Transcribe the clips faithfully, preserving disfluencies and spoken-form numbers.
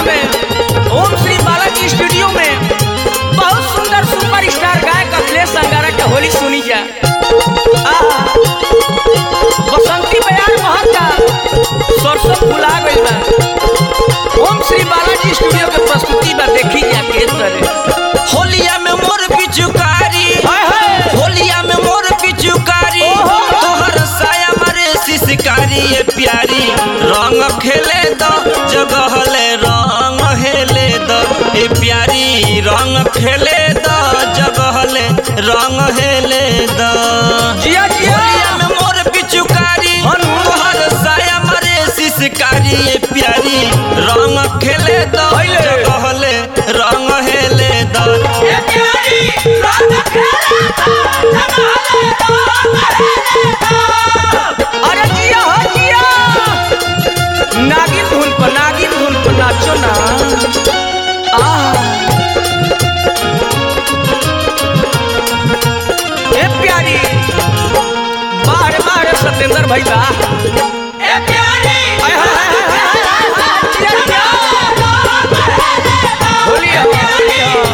में ओम श्री बालाजी स्टूडियो में बहुत सुंदर सुपर स्टार गायक अखिलेश अंगारा के होली सुनी जा। बसंती बयार महंगा सरसों फुला गई बा। ओम श्री बालाजी स्टूडियो के प्रस्तुति बा, देखी जा के तरह। होलिया में मोर पिचुकारी, होलिया में मोर पिचुकारी, तोहर साया मारे शिशकारी ये प्यारी। रंग खेले दो जगह ले रंग हेले दो ये प्यारी। रंग खेले दो जगह ले रंग हेले दो। जिया जिया होलिया में मोर पिचुकारी, तोहर साया मारे शिशकारी ये प्यारी। रंग खेले दो जगह ले रंग हेले दो ये प्यारी। रंग खेले दो जगह ले रंग हेले दो। अरे जिया हो जिया, नागिन धुन पर नागिन धुन पर नाचो ना। आह ए प्यारी, बाहर बाहर सत्येंद्र भाई बा। ए प्यारी हाय हाय हाय हाय हाय हाय, जिया जिया होली हो होली हो।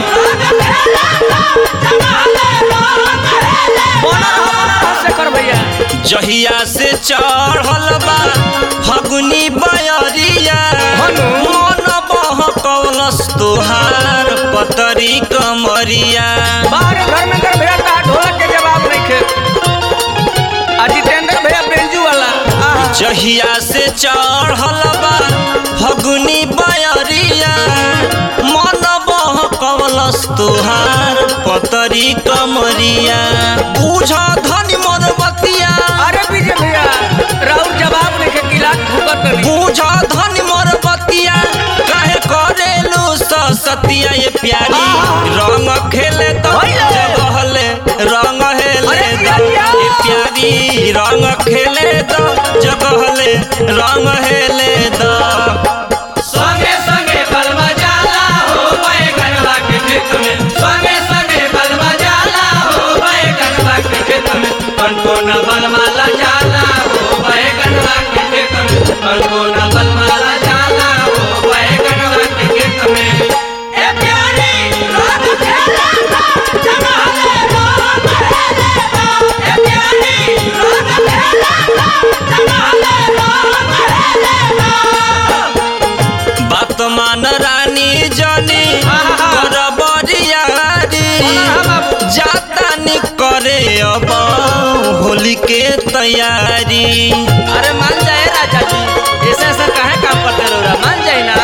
बोला रहा बोला रहा शेखर भैया। जहिया से चढ़ल बा फगुनी बयरिया, मन बहकौलस तोहार पतरी कमरिया। बाहर घर में कर भैया का ढोलक के जवाब नहीं खे। जितेंद्र भैया बेंजू वाला। आहा। जहिया से चढ़ल बा फगुनी बयरिया, मन बहकौलस तोहार पतरी कमरिया। बुझ धनी मोर बतिया, अरे विजय भैया राउर जवाब नहीं खे, गिलास भूकत नहीं। बुझ धनी मोर बतिया, काहे करेलू सतिया ये प्यारी। रंग खेले तो जगह ले रंग हेले दो ये प्यारी। रंग खेले दो जगह ले रंग हेले दो। संगे संगे बलमा जाला हो बैगनवा के खेत में, संगे संगे बलमा जाला हो बैगनवा के खेत में। कनको न बलमा ला जाला हो बैगनवा के खेत में, कनको न बलमा ला जाला हो बैगनवा के खेत में। ए प्यारी रंग खेले दो जगह ले रंग हेले दो। ए प्यारी रंग खेले दो जगह ले रंग हेले दो। बात मान रानी जानी कर बरियारी, जाता नी करे अब होली के तैयारी। अरे मान जाए राजा जी, ऐसा ऐसा काहे काम करते रहो, मान जाए ना।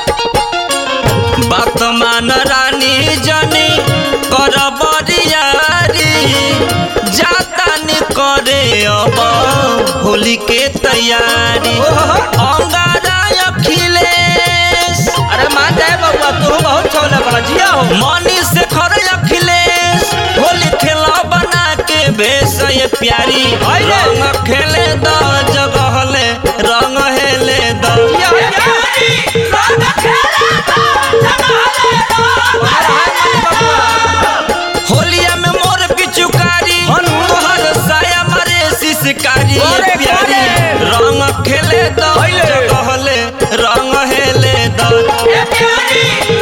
बात मान रानी जानी कर बरियारी, जाता नी करे अब होली के तैयारी। अंगारा अखिलेश, अरे मान जाए बबुआ, तू बहुत छोला बड़ा जिया हो। मनी से खर अखिलेश, होली खेला बना के भेस ये प्यारी। रंग खेले दो जगह ले रंग हेले दो। रंग खेले दो जगह ले रंग। होलिया में मोर पिचुकारी, तोहर साया मारे शिशकारी ये प्यारी। रंग खेले दो जगह ले रंग हेले दो ये प्यारी।